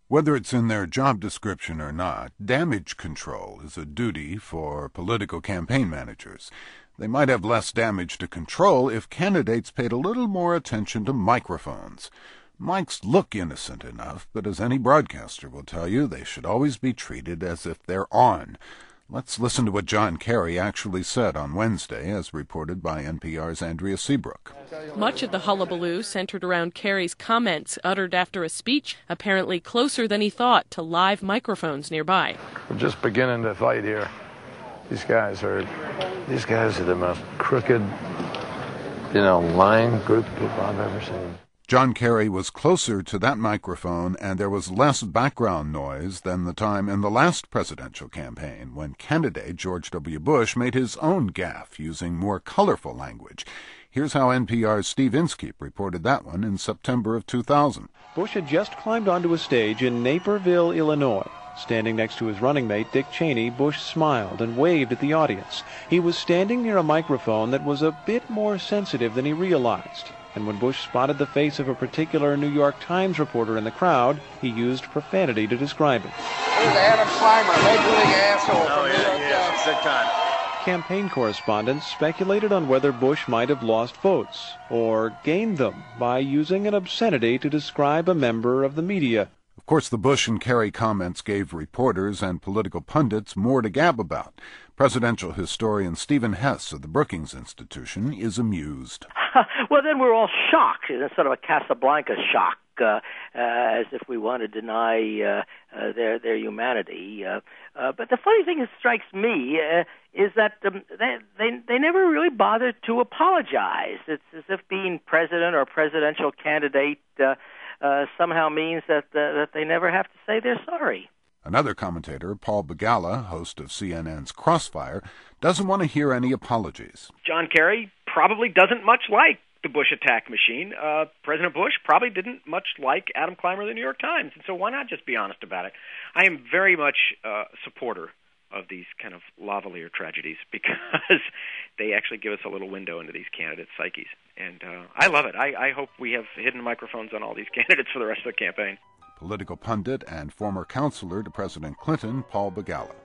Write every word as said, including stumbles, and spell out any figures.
Whether it's in their job description or not, damage control is a duty for political campaign managers. They might have less damage to control if candidates paid a little more attention to microphones. Mics look innocent enough, but as any broadcaster will tell you, they should always be treated as if they're on. Let's listen to what John Kerry actually said on Wednesday, as reported by N P R's Andrea Seabrook. Much of the hullabaloo centered around Kerry's comments uttered after a speech apparently closer than he thought to live microphones nearby. We're just beginning to fight here. These guys are, these guys are the most crooked, you know, lying group of people I've ever seen. John Kerry was closer to that microphone, and there was less background noise than the time in the last presidential campaign when candidate George W. Bush made his own gaffe using more colorful language. Here's how N P R's Steve Inskeep reported that one in September of two thousand. Bush had just climbed onto a stage in Naperville, Illinois. Standing next to his running mate, Dick Cheney, Bush smiled and waved at the audience. He was standing near a microphone that was a bit more sensitive than he realized. And when Bush spotted the face of a particular New York Times reporter in the crowd, he used profanity to describe it. There's Adam Clymer, major league asshole oh, from yeah, New York yeah, Times. big time. Campaign correspondents speculated on whether Bush might have lost votes or gained them by using an obscenity to describe a member of the media. Of course, the Bush and Kerry comments gave reporters and political pundits more to gab about. Presidential historian Stephen Hess of the Brookings Institution is amused. Well, then we're all shocked. It's sort of a Casablanca shock, uh, uh, as if we want to deny uh, uh, their their humanity. Uh, uh, but the funny thing that strikes me uh, is that um, they, they they never really bothered to apologize. It's as if being president or presidential candidate uh, uh, somehow means that uh, that they never have to say they're sorry. Another commentator, Paul Begala, host of C N N's Crossfire, doesn't want to hear any apologies. John Kerry probably doesn't much like the Bush attack machine. Uh, President Bush probably didn't much like Adam Clymer of the New York Times, and so why not just be honest about it? I am very much uh, a supporter of these kind of lavalier tragedies because they actually give us a little window into these candidates' psyches. And uh, I love it. I, I hope we have hidden microphones on all these candidates for the rest of the campaign. Political pundit and former counselor to President Clinton, Paul Begala.